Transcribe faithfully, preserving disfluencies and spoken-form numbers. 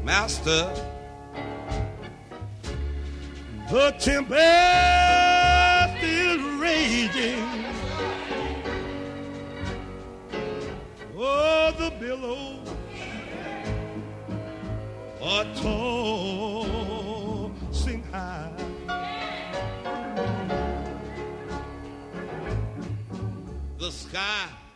master. The tempest is raging. Oh, the billows are tossing high. The sky